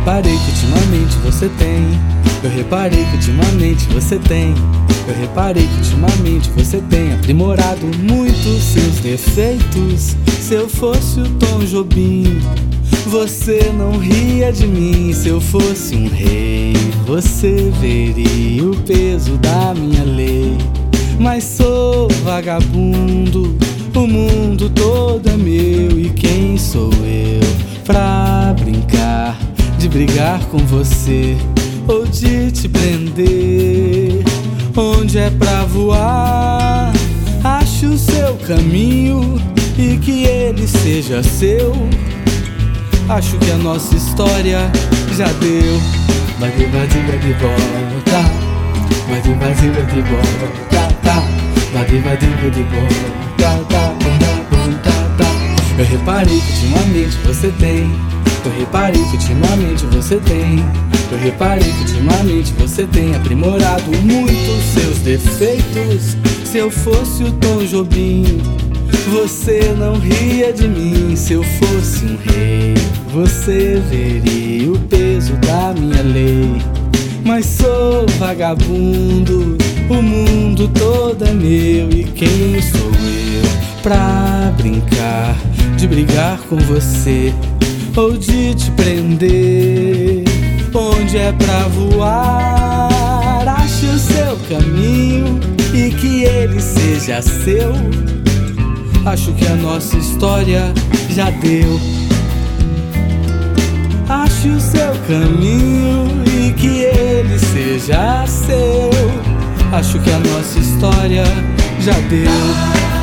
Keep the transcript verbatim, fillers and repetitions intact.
reparei que ultimamente você tem. Eu reparei que ultimamente você tem. Eu reparei que ultimamente você tem aprimorado muito seus defeitos. Se eu fosse o Tom Jobim, você não ria de mim. Se eu fosse um rei, você veria o peso da minha lei. Mas sou vagabundo, o mundo todo é meu. E quem sou eu pra brincar, de brigar com você ou de te prender? Onde é pra voar, ache o seu caminho e que ele seja seu. Acho que a nossa história já deu. Vai de vai de vai de volta, vai de vai de vai de volta, tá. Vai de vai de vai de volta, tá, tá, tá. Eu reparei que ultimamente você tem. Eu reparei que ultimamente você tem. Eu reparei que ultimamente você tem aprimorado muito seus defeitos. Se eu fosse o Tom Jobim, você não ria de mim. Se eu fosse um rei, você veria o peso da minha lei. Mas sou vagabundo, o mundo todo é meu. E quem sou eu pra brincar, de brigar com você ou de te prender? Onde é pra voar, ache o seu caminho e que ele seja seu. Acho que a nossa história já deu. Ache o seu caminho e que ele seja seu. Acho que a nossa história já deu.